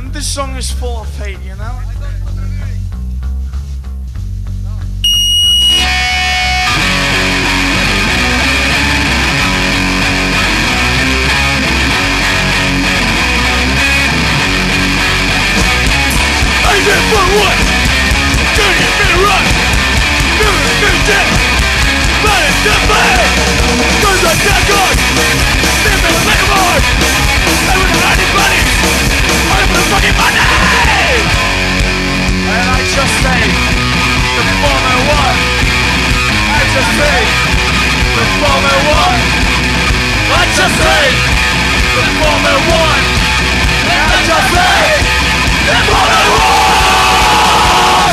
This song is full of hate, you know? I did for what? Dirty bit of rock. Never been dead. But it's the play. Cause I can't go. Live in a make of art. I wouldn't have anybody. I'm the fucking money. And I just say, the Formula One. I just say, the Formula One. I just say, the Formula One. And I just say, the Formula One.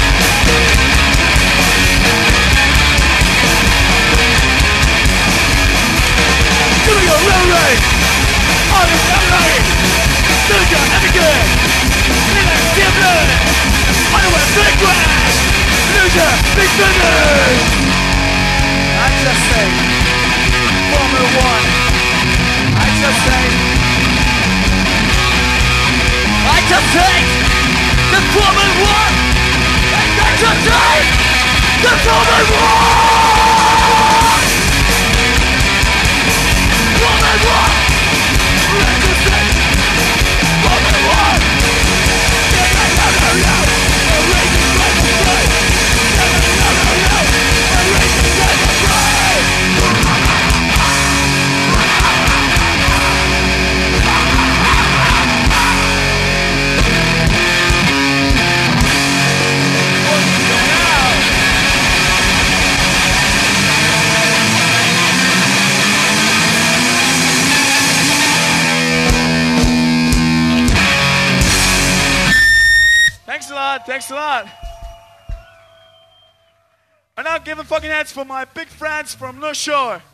Give me your real rate. On the downline. Still got everything. In a deep blood. On the west big crash. Loser, big finish. I just say, Formula One. I just say, the Formula One. And I just say, the Formula One. Formula One. I just say, Formula One. Thanks a lot. And now give a fucking hands for my big friends from North Shore.